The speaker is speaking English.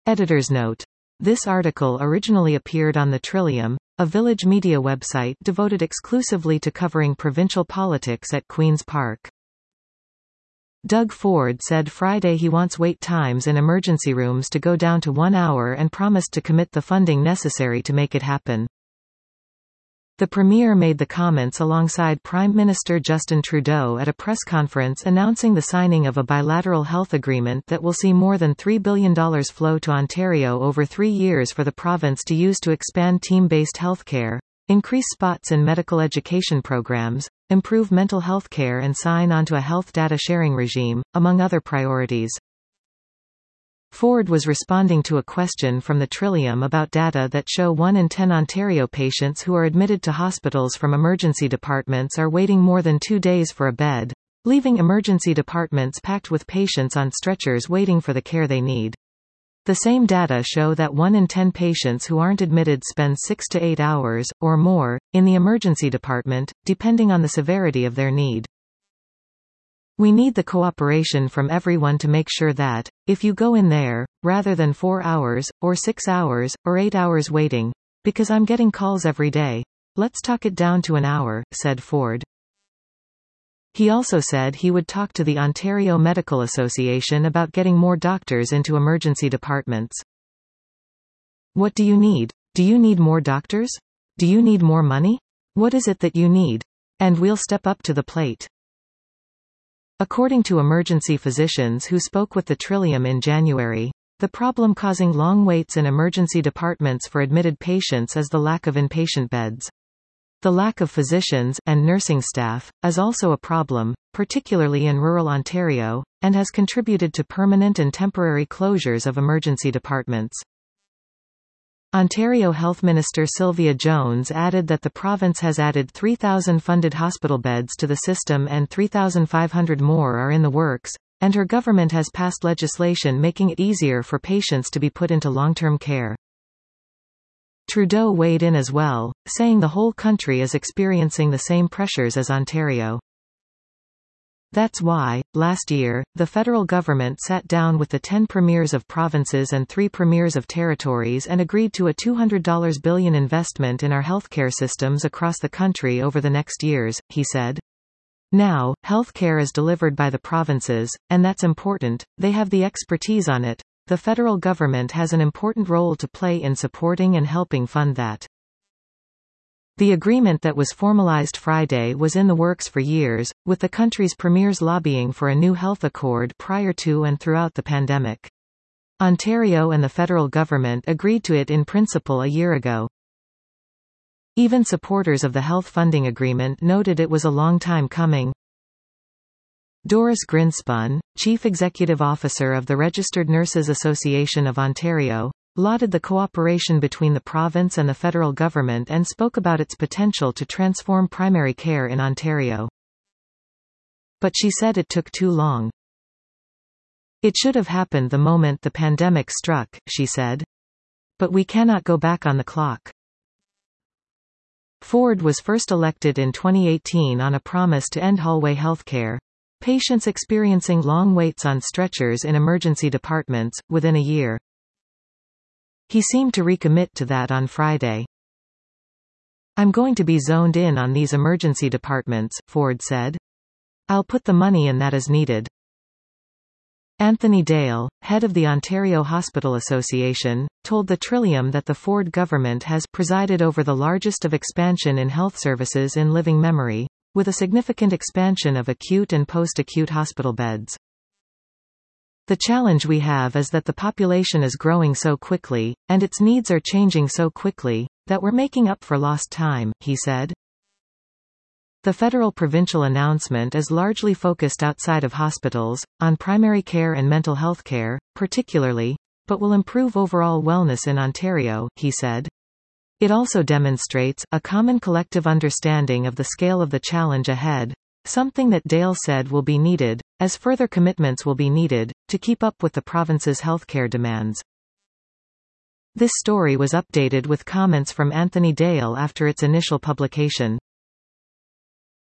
Editor's note. This article originally appeared on the Trillium, a Village media website devoted exclusively to covering provincial politics at Queen's Park. Doug Ford said Friday he wants wait times in emergency rooms to go down to 1 hour and promised to commit the funding necessary to make it happen. The Premier made the comments alongside Prime Minister Justin Trudeau at a press conference announcing the signing of a bilateral health agreement that will see more than $3 billion flow to Ontario over 3 years for the province to use to expand team-based healthcare, increase spots in medical education programs, improve mental health care and sign onto a health data sharing regime, among other priorities. Ford was responding to a question from the Trillium about data that show 1 in 10 Ontario patients who are admitted to hospitals from emergency departments are waiting more than 2 days for a bed, leaving emergency departments packed with patients on stretchers waiting for the care they need. The same data show that 1 in 10 patients who aren't admitted spend 6 to 8 hours, or more, in the emergency department, depending on the severity of their need. We need the cooperation from everyone to make sure that, if you go in there, rather than 4 hours, or 6 hours, or 8 hours waiting, because I'm getting calls every day, let's talk it down to an hour, said Ford. He also said he would talk to the Ontario Medical Association about getting more doctors into emergency departments. What do you need? Do you need more doctors? Do you need more money? What is it that you need? And we'll step up to the plate. According to emergency physicians who spoke with the Trillium in January, the problem causing long waits in emergency departments for admitted patients is the lack of inpatient beds. The lack of physicians and nursing staff is also a problem, particularly in rural Ontario, and has contributed to permanent and temporary closures of emergency departments. Ontario Health Minister Sylvia Jones added that the province has added 3,000 funded hospital beds to the system and 3,500 more are in the works, and her government has passed legislation making it easier for patients to be put into long-term care. Trudeau weighed in as well, saying the whole country is experiencing the same pressures as Ontario. That's why, last year, the federal government sat down with the 10 premiers of provinces and 3 premiers of territories and agreed to a $200 billion investment in our healthcare systems across the country over the next years, he said. Now, healthcare is delivered by the provinces, and that's important, they have the expertise on it. The federal government has an important role to play in supporting and helping fund that. The agreement that was formalized Friday was in the works for years, with the country's premiers lobbying for a new health accord prior to and throughout the pandemic. Ontario and the federal government agreed to it in principle a year ago. Even supporters of the health funding agreement noted it was a long time coming. Doris Grinspun, Chief Executive Officer of the Registered Nurses Association of Ontario, lauded the cooperation between the province and the federal government and spoke about its potential to transform primary care in Ontario. But she said it took too long. It should have happened the moment the pandemic struck, she said. But we cannot go back on the clock. Ford was first elected in 2018 on a promise to end hallway healthcare. Patients experiencing long waits on stretchers in emergency departments, within a year. He seemed to recommit to that on Friday. I'm going to be zoned in on these emergency departments, Ford said. I'll put the money in that is needed. Anthony Dale, head of the Ontario Hospital Association, told the Trillium that the Ford government has presided over the largest of expansion in health services in living memory, with a significant expansion of acute and post-acute hospital beds. The challenge we have is that the population is growing so quickly, and its needs are changing so quickly, that we're making up for lost time, he said. The federal-provincial announcement is largely focused outside of hospitals, on primary care and mental health care, particularly, but will improve overall wellness in Ontario, he said. It also demonstrates a common collective understanding of the scale of the challenge ahead, something that Dale said will be needed, as further commitments will be needed, to keep up with the province's healthcare demands. This story was updated with comments from Anthony Dale after its initial publication.